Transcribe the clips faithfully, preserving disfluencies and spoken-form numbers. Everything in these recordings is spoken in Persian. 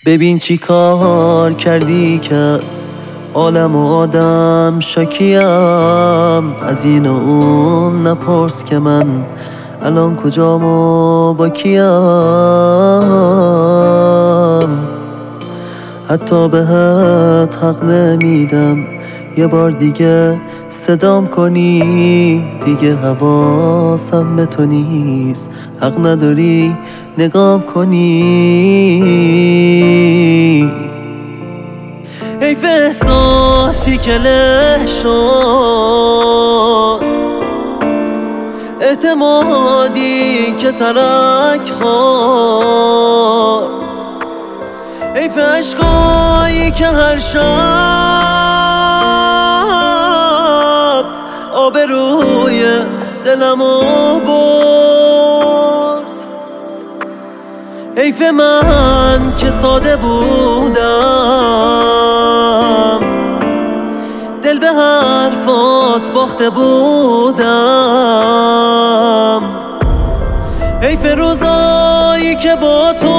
ببین چی کار کردی که از عالم و آدم شکیم. از این و اون نپرس که من الان کجام و با کیم. حتی بهت حق نمیدم یه بار دیگه صدام کنی. دیگه حواسم به تو نیست، حق نداری نگام کنی. حیف احساسی که له شد، اعتمادی که ترک خورد. حیف عشقایی که هر شب آبروی دلمو برد. حیف من که ساده بودم، دل به حرفات باخته بودم. حیف روزایی که با تو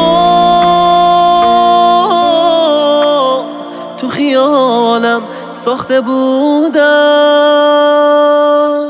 تو خیالم ساخته بودم.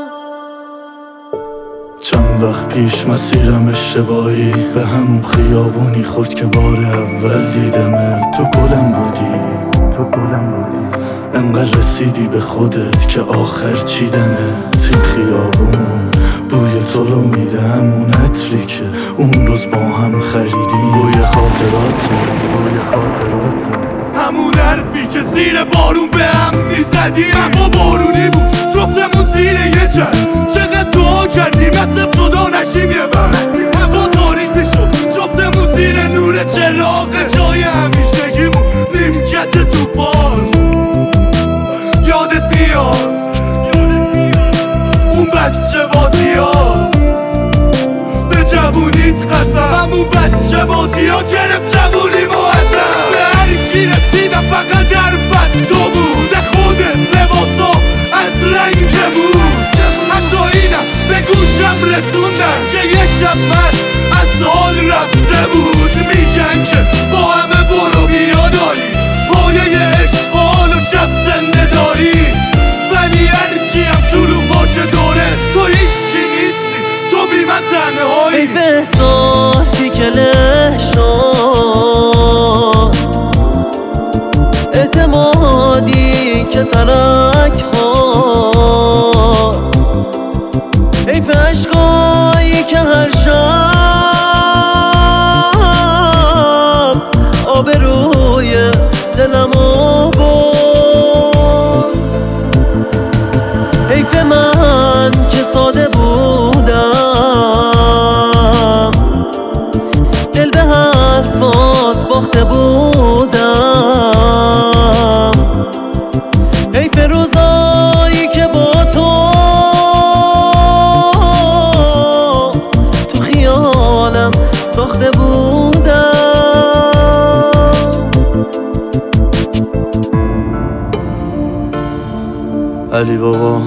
چند وقت پیش مسیرم اشتباهی به همون خیابونی خورد که بار اول دیدمه. تو گلم بودی، تو گلم بودی، انقدر رسیدی به خودت که آخر چیدنه. این خیابون بوی تو رو میده، همون عطری که اون روز با هم خریدیم. بوی خاطراته، بوی خاطراته، همون حرفی که زیر بارون به هم میزدیم. اما بارونی بود، جفتمون زیر یه چشم. چقدر دعا کردیم مثل خدا نشیم یه وقت. هوا تاریک شد، جفتمون زیر نور چراغ. جای همیشگیمون نیمکت تو پارک. یادت میاد اون بچه بازی ها، به جوونیت قسم. همون بچه بازی ها گرفت جوونی معظم. به هر کی رسیدم فقط در بستا بود، خودت لباسا از رنگ بود. حتی اینم به گوشم رسوندن که یک شب من از حال رفته بود. میگن که با همه برو بیا داری، پایه عشق حال و شب زنده داری. ولی هرچی هم شروع باشه دوره، تو هیچی نیستی، تو بی من تنهایی. حیف احساسی که له شد، اعتمادی که ترک خورد. حیف عشقایی که هر شب آبروی دلمو برد. حیف من که ساده بودم، دل به حرفات باخته بودم. حیف روزایی که با تو تو خیالم ساخته بودم. علی بابا،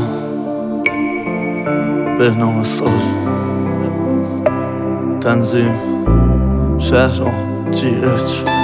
بهنام سال، تنظیم شهرام جی اچ.